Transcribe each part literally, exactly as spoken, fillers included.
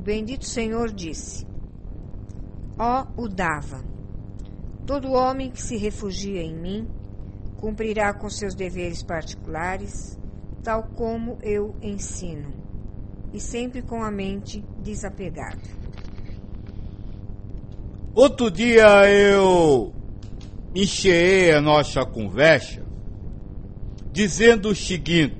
O bendito Senhor disse: Ó, o dava. Todo homem que se refugia em mim cumprirá com seus deveres particulares, tal como eu ensino, e sempre com a mente desapegada. Outro dia eu encheei a nossa conversa dizendo o seguinte: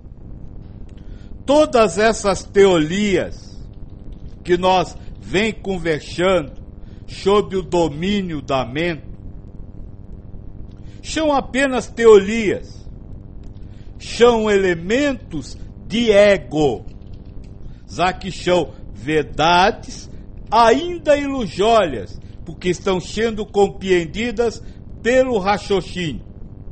todas essas teorias que nós vem conversando sobre o domínio da mente são apenas teorias, são elementos de ego, já que são verdades ainda ilusórias, porque estão sendo compreendidas pelo raciocínio.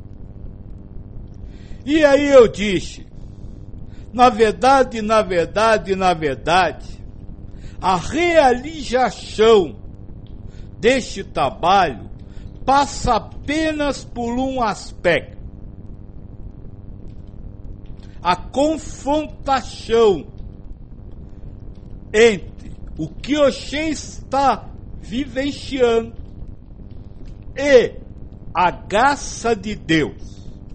E aí eu disse, na verdade, na verdade, na verdade, a realização deste trabalho passa apenas por um aspecto: a confrontação entre o que você está vivenciando e a graça de Deus.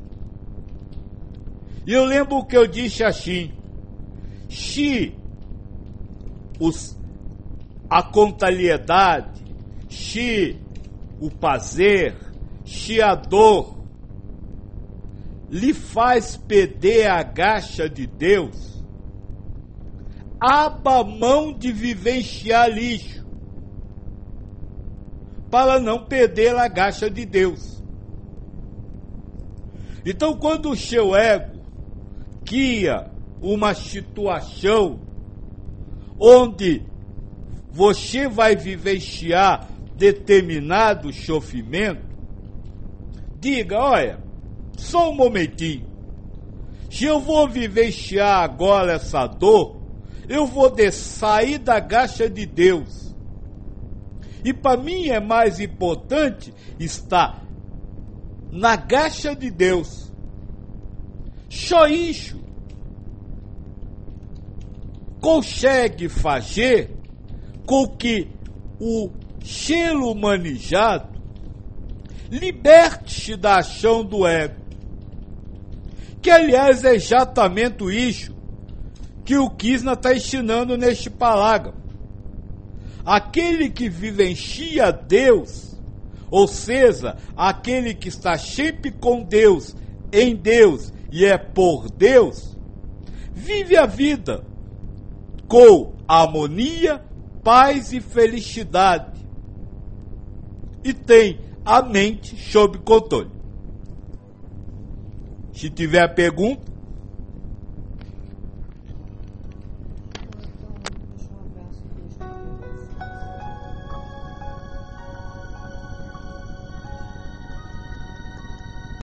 E eu lembro que eu disse assim: se os, a contrariedade, se o prazer, se a dor lhe faz perder a graça de Deus, abra mão de vivenciar lixo, para não perder a graça de Deus. Então, quando o seu ego cria uma situação onde você vai vivenciar determinado sofrimento, diga: olha, só um momentinho, se eu vou vivenciar agora essa dor, eu vou de sair da graça de Deus, e para mim é mais importante estar na graça de Deus. Só isso consegue fazer com que o ser humanizado liberte-se da ação do ego, que aliás é exatamente isso que o Krishna está ensinando neste parágrafo. Aquele que vivencia Deus, ou seja, aquele que está sempre com Deus, em Deus e é por Deus, vive a vida com harmonia, paz e felicidade, e tem a mente sob controle. Se tiver pergunta,